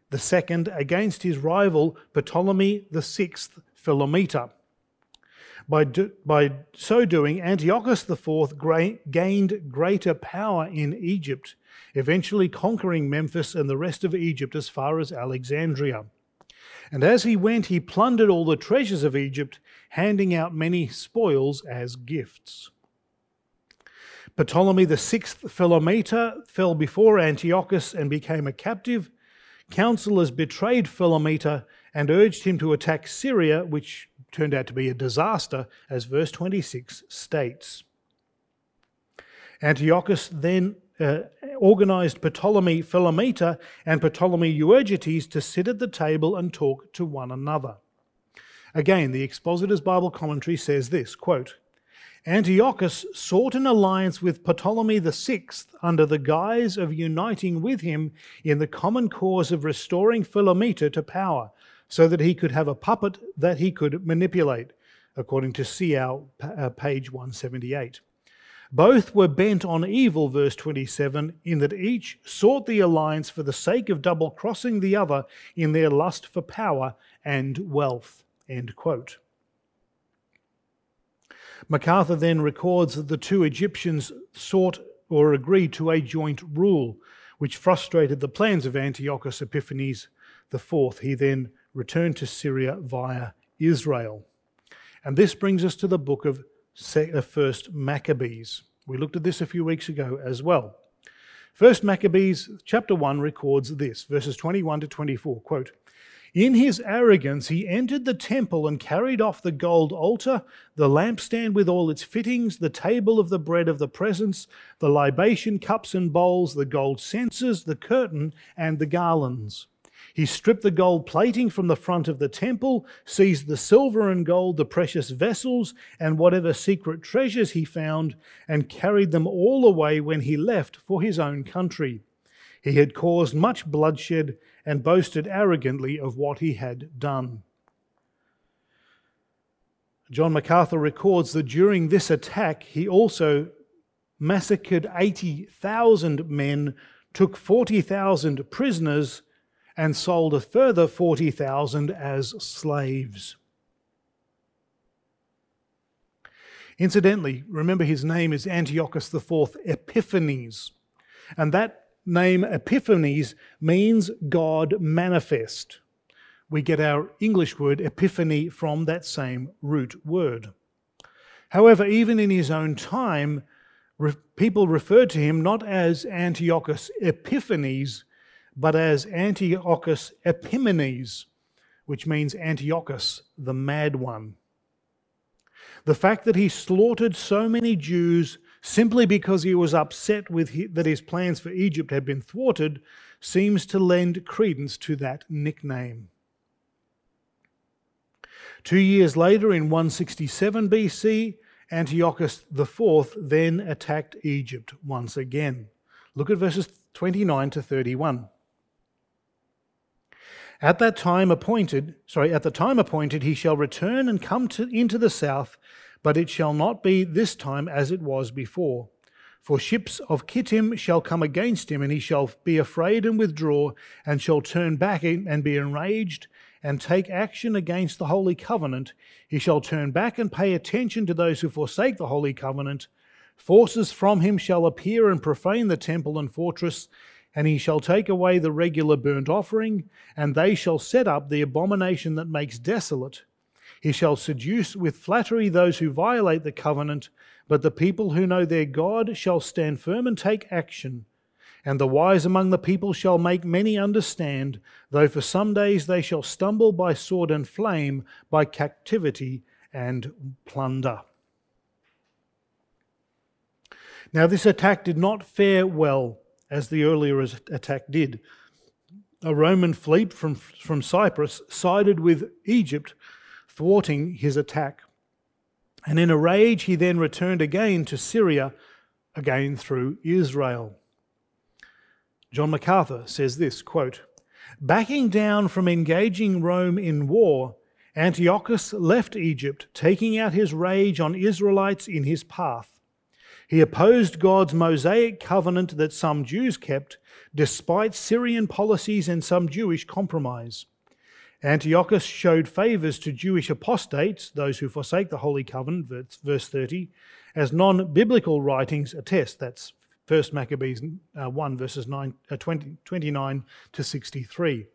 A: the second against his rival Ptolemy the sixth Philometor. By, do, by so doing, Antiochus the fourth gra- gained greater power in Egypt, eventually conquering Memphis and the rest of Egypt as far as Alexandria. And as he went, he plundered all the treasures of Egypt, handing out many spoils as gifts. Ptolemy the sixth Philometor fell before Antiochus and became a captive. Counselors betrayed Philometor and urged him to attack Syria, which turned out to be a disaster, as verse twenty-six states. Antiochus then uh, organized Ptolemy Philometor and Ptolemy Euergetes to sit at the table and talk to one another. Again, the Expositor's Bible Commentary says this, quote, Antiochus sought an alliance with Ptolemy the sixth under the guise of uniting with him in the common cause of restoring Philometor to power, so that he could have a puppet that he could manipulate, according to Seau, uh, page one seventy-eight. Both were bent on evil, verse twenty-seven, in that each sought the alliance for the sake of double-crossing the other in their lust for power and wealth. End quote. MacArthur then records that the two Egyptians sought or agreed to a joint rule, which frustrated the plans of Antiochus Epiphanes the fourth. He then returned to Syria via Israel. And this brings us to the book of First Maccabees. We looked at this a few weeks ago as well. First Maccabees chapter one records this, verses twenty-one to twenty-four, quote, In his arrogance he entered the temple and carried off the gold altar, the lampstand with all its fittings, the table of the bread of the presence, the libation cups and bowls, the gold censers, the curtain, and the garlands. He stripped the gold plating from the front of the temple, seized the silver and gold, the precious vessels, and whatever secret treasures he found, and carried them all away when he left for his own country. He had caused much bloodshed and boasted arrogantly of what he had done. John MacArthur records that during this attack he also massacred eighty thousand men, took forty thousand prisoners, and sold a further forty thousand as slaves. Incidentally, remember his name is Antiochus the fourth Epiphanes, and that name Epiphanes means God manifest. We get our English word epiphany from that same root word. However, even in his own time, people referred to him not as Antiochus Epiphanes, but as Antiochus Epimanes, which means Antiochus, the mad one. The fact that he slaughtered so many Jews simply because he was upset with his, that his plans for Egypt had been thwarted seems to lend credence to that nickname. Two years later, in one sixty-seven B C, Antiochus the fourth then attacked Egypt once again. Look at verses twenty-nine to thirty-one. At that time appointed, sorry, at the time appointed, he shall return and come to, into the south, but it shall not be this time as it was before. For ships of Kittim shall come against him, and he shall be afraid and withdraw, and shall turn back and be enraged, and take action against the Holy Covenant. He shall turn back and pay attention to those who forsake the Holy Covenant. Forces from him shall appear and profane the temple and fortress, and he shall take away the regular burnt offering, and they shall set up the abomination that makes desolate. He shall seduce with flattery those who violate the covenant, but the people who know their God shall stand firm and take action. And the wise among the people shall make many understand, though for some days they shall stumble by sword and flame, by captivity and plunder. Now this attack did not fare well, as the earlier attack did. A Roman fleet from, from Cyprus sided with Egypt, thwarting his attack. And in a rage he then returned again to Syria, again through Israel. John MacArthur says this, quote, Backing down from engaging Rome in war, Antiochus left Egypt, taking out his rage on Israelites in his path. He opposed God's Mosaic covenant that some Jews kept, despite Syrian policies and some Jewish compromise. Antiochus showed favours to Jewish apostates, those who forsake the Holy Covenant, verse thirty, as non-biblical writings attest. That's First Maccabees one, verses nine, uh, twenty, twenty-nine to sixty-three.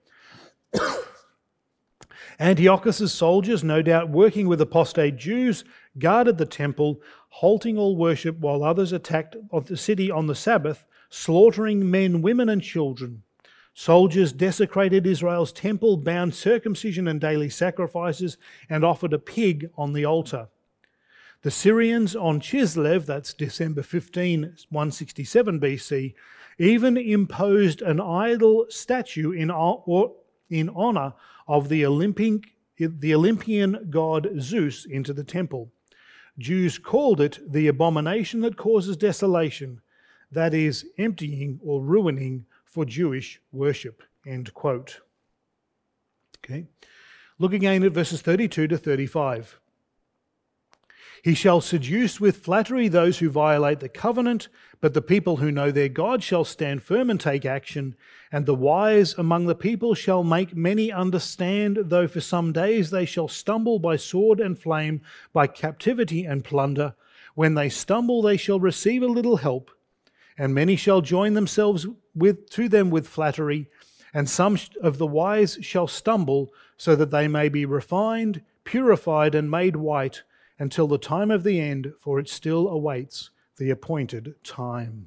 A: Antiochus' soldiers, no doubt working with apostate Jews, guarded the temple, halting all worship while others attacked the city on the Sabbath, slaughtering men, women and children. Soldiers desecrated Israel's temple, bound circumcision and daily sacrifices, and offered a pig on the altar. The Syrians on Chislev, that's December fifteenth, one sixty-seven B C, even imposed an idol statue in, or, in honour of the Olympian, the Olympian god Zeus into the temple. Jews called it the abomination that causes desolation, that is, emptying or ruining for Jewish worship. End quote. Okay. Look again at verses thirty-two to thirty-five. He shall seduce with flattery those who violate the covenant, but the people who know their God shall stand firm and take action, and the wise among the people shall make many understand, though for some days they shall stumble by sword and flame, by captivity and plunder. When they stumble they shall receive a little help, and many shall join themselves with to them with flattery, and some of the wise shall stumble, so that they may be refined, purified, and made white, until the time of the end, for it still awaits the appointed time.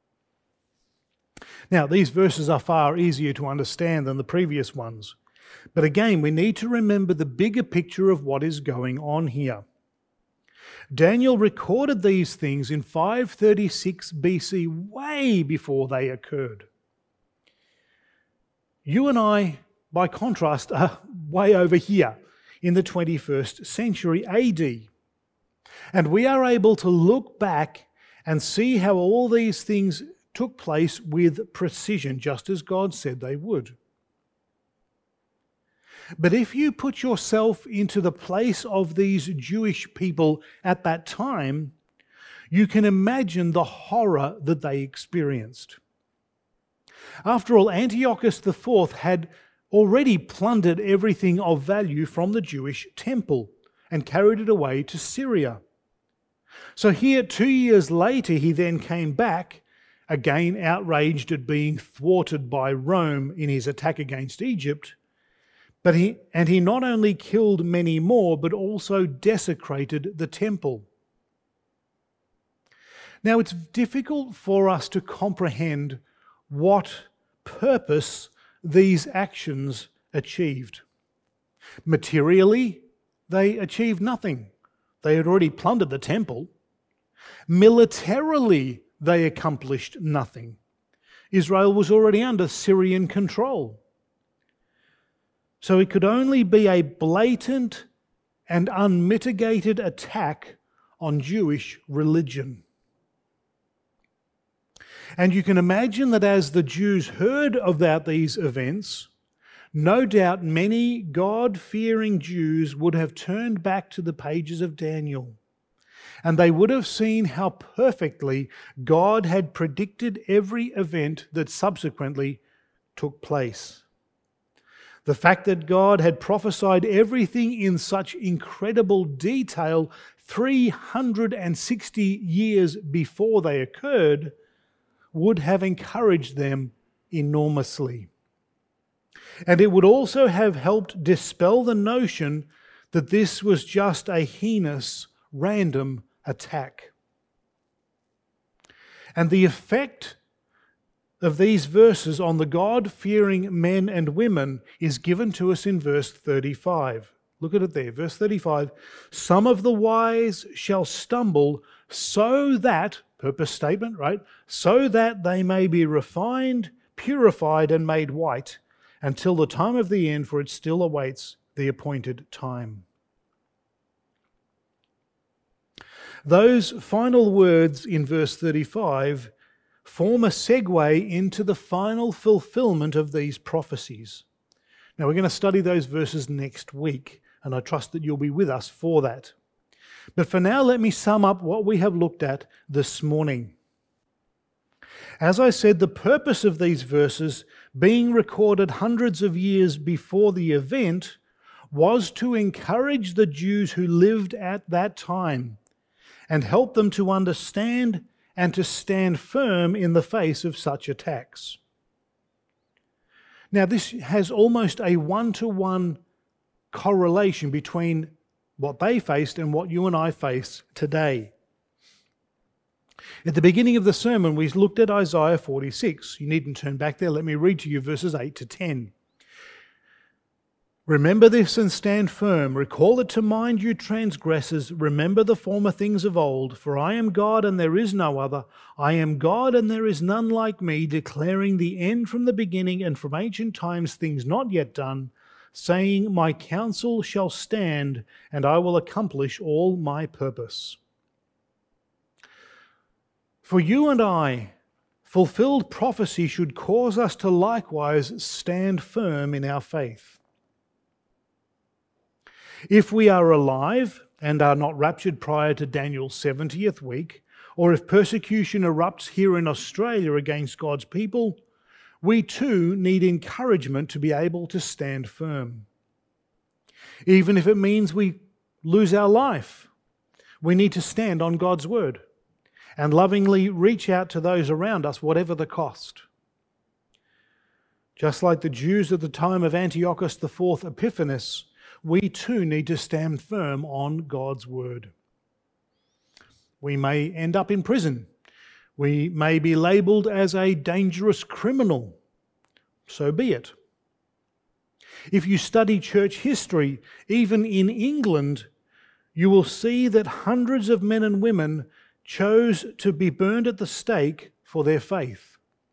A: Now, these verses are far easier to understand than the previous ones. But again, we need to remember the bigger picture of what is going on here. Daniel recorded these things in five thirty-six B C, way before they occurred. You and I, by contrast, are way over here in the twenty-first century A D. And we are able to look back and see how all these things took place with precision, just as God said they would. But if you put yourself into the place of these Jewish people at that time, you can imagine the horror that they experienced. After all, Antiochus the Fourth had already plundered everything of value from the Jewish temple and carried it away to Syria. So here, two years later, he then came back, again outraged at being thwarted by Rome in his attack against Egypt, but he and he not only killed many more, but also desecrated the temple. Now, it's difficult for us to comprehend what purpose these actions achieved. Materially, they achieved nothing. They had already plundered the temple. Militarily, they accomplished nothing. Israel was already under Syrian control. So it could only be a blatant and unmitigated attack on Jewish religion. And you can imagine that as the Jews heard about these events, no doubt many God-fearing Jews would have turned back to the pages of Daniel, and they would have seen how perfectly God had predicted every event that subsequently took place. The fact that God had prophesied everything in such incredible detail three hundred sixty years before they occurred would have encouraged them enormously. And it would also have helped dispel the notion that this was just a heinous, random attack. And the effect of these verses on the God-fearing men and women is given to us in verse thirty-five. Look at it there, verse thirty-five. Some of the wise shall stumble so that, purpose statement, right? So that they may be refined, purified, and made white, until the time of the end, for it still awaits the appointed time. Those final words in verse thirty-five form a segue into the final fulfillment of these prophecies. Now, we're going to study those verses next week, and I trust that you'll be with us for that. But for now, let me sum up what we have looked at this morning. As I said, the purpose of these verses, being recorded hundreds of years before the event, was to encourage the Jews who lived at that time and help them to understand and to stand firm in the face of such attacks. Now, this has almost a one-to-one correlation between what they faced and what you and I face today. At the beginning of the sermon, we looked at Isaiah forty-six. You needn't turn back there. Let me read to you verses eight to ten. Remember this and stand firm. Recall it to mind, you transgressors. Remember the former things of old. For I am God and there is no other. I am God and there is none like me, declaring the end from the beginning and from ancient times things not yet done, saying, my counsel shall stand and I will accomplish all my purpose. For you and I, fulfilled prophecy should cause us to likewise stand firm in our faith. If we are alive and are not raptured prior to Daniel's seventieth week, or if persecution erupts here in Australia against God's people, we too need encouragement to be able to stand firm. Even if it means we lose our life, we need to stand on God's word and lovingly reach out to those around us, whatever the cost. Just like the Jews at the time of Antiochus the fourth Epiphanes, we too need to stand firm on God's word. We may end up in prison. We may be labelled as a dangerous criminal. So be it. If you study church history, even in England, you will see that hundreds of men and women chose to be burned at the stake for their faith.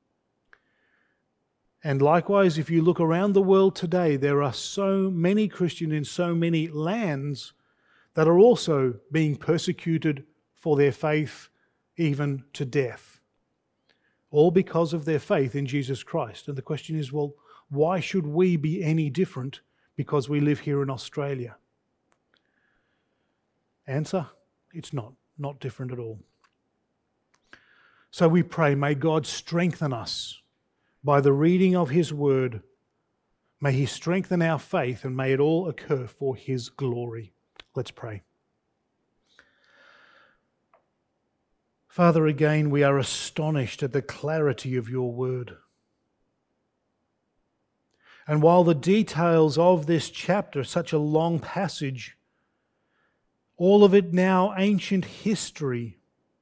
A: And likewise, if you look around the world today, there are so many Christians in so many lands that are also being persecuted for their faith, even to death. All because of their faith in Jesus Christ. And the question is, well, why should we be any different because we live here in Australia? Answer, it's not. Not different at all. So we pray, may God strengthen us by the reading of His word. May He strengthen our faith and may it all occur for His glory. Let's pray. Father, again, we are astonished at the clarity of your word. And while the details of this chapter, such a long passage, all of it now ancient history,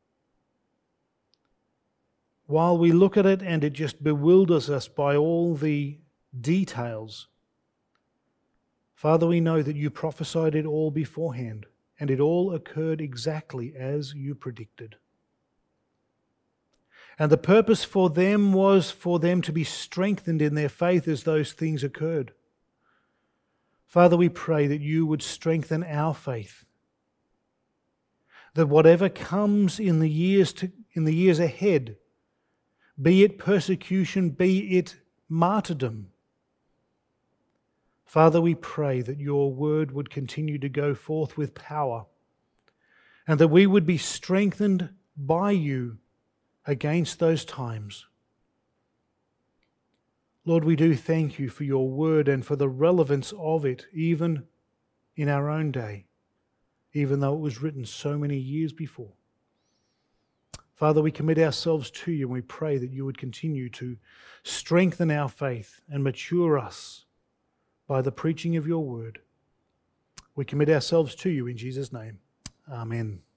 A: while we look at it and it just bewilders us by all the details, Father, we know that you prophesied it all beforehand and it all occurred exactly as you predicted. And the purpose for them was for them to be strengthened in their faith as those things occurred. Father, we pray that you would strengthen our faith, that whatever comes in the years to, in the years ahead, be it persecution, be it martyrdom, Father, we pray that your word would continue to go forth with power and that we would be strengthened by you against those times. Lord, we do thank you for your word and for the relevance of it, even in our own day, even though it was written so many years before. Father, we commit ourselves to you and we pray that you would continue to strengthen our faith and mature us by the preaching of your word. We commit ourselves to you in Jesus' name. Amen.